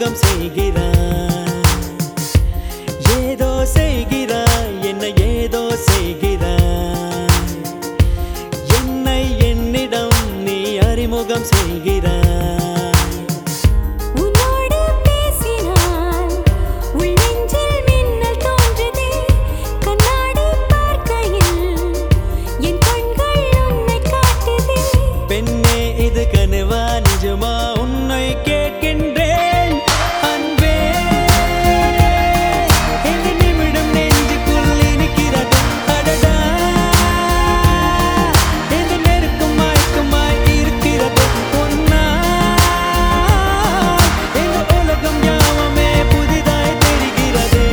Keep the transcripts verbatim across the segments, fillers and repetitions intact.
அறிமுகம் செய்கிறாய். ஏதோ செய்கிறாய், என்னை ஏதோ செய்கிறாய். என்னை என்னிடம் நீ அறிமுகம் செய்கிறாய். நிஜமா உன்னை கேட்கின்றேன் அன்பே. இந்த நிமிடம் நெஞ்சுக்குள் இனிக்கிறது அடடா. இந்த நெருக்கம் மயக்கமாய் இருக்கிறது உன்னால். இந்த உலகம் யாவுமே புதிதாய் தெரிகிறது.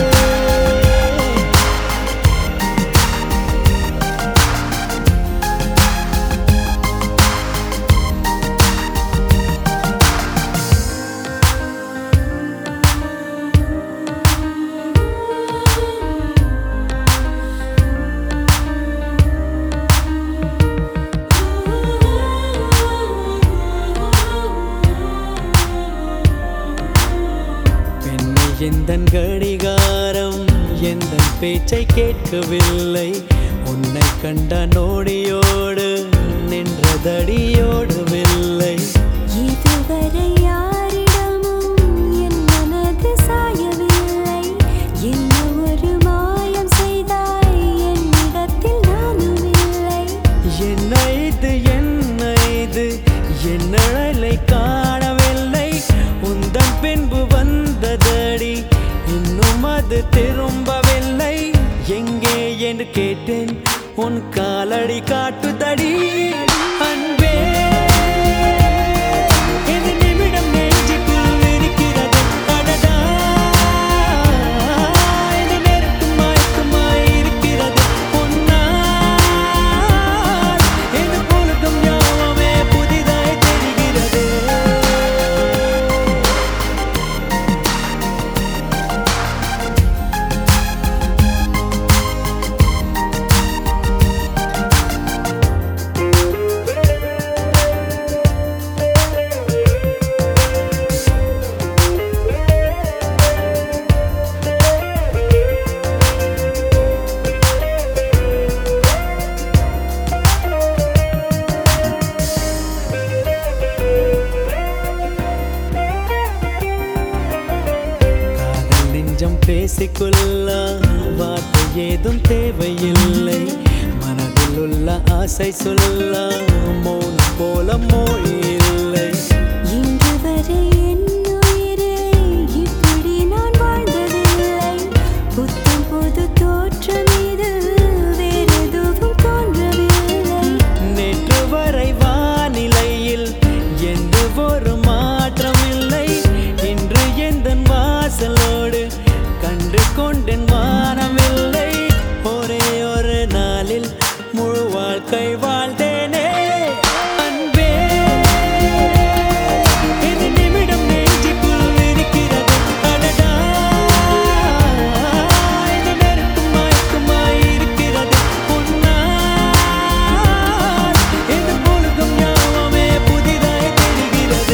எந்தன் கடிகாரம் எந்தன் பேச்சை கேட்கவில்லை. உன்னை கண்ட நோடியோடு நின்றதடியோடவில்லை. இதுவரை யாரிடமும் என் மனது சாயவில்லை. என்ன ஒரு மாயம் செய்தாய் என்னிடத்தில் நானும் இல்லை. என்ன இது என்ன இது என் நிழலை காணவில்லை. உந்தன் பின்பு வந்ததடி இன்னும் அது திரும்பவில்லை. எங்கே என்று கேட்டேன் உன் காலடி காட்டுதடி அன்பே. இந்த நிமிடம் நெஞ்சுக்குள் இருக்கிறது அடடா. இந்த நெருக்கம் மயக்கமாய் இருக்கிறது உன்னால். இந்த உலகம் யாவுமே புதிதாய் தெரிகிறது. பேசிக்கொள்ள வார்த்தை ஏதும் தேவையில்லை. மனதில் உள்ள ஆசை சொல்ல மௌனம் போல மொழி இல்லை. இன்று வரை என் உயிரே இப்படி நான் வாழ்ந்ததில்லை. புத்தம் புது தோற்றம் இது வேறெதுவும் தோன்றவில்லை. நேற்று வரை வானிலையில் எந்த ஒரு மாற்றம் இல்லை. இன்று எந்த வாசலோடு கண்டு கொண்டேன் வானமில்லை. ஒரே ஒரு நாளில் முழு வாழ்க்கை வாழ்ந்தேனே அன்பே. இந்த நிமிடம் நெஞ்சுக்குள் இருக்கிறது அடடா. இந்த நெருக்கம் மயக்கமாய் இருக்கிறது உன்னால். இந்த உலகம் யாவுமே புதிதாய் தெரிகிறது.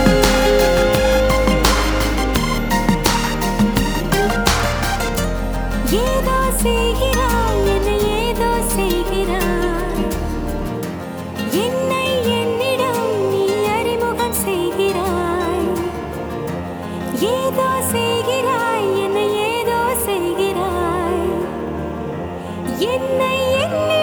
ஏதோ செய்கிறாய், என்னை ஏதோ செய்கிறாய். என்னை என்னிடம் நீ அறிமுகம் செய்கிறாய். ஏதோ செய்கிறாய், என்னை ஏதோ செய்கிறாய். என்னை என்னிடம்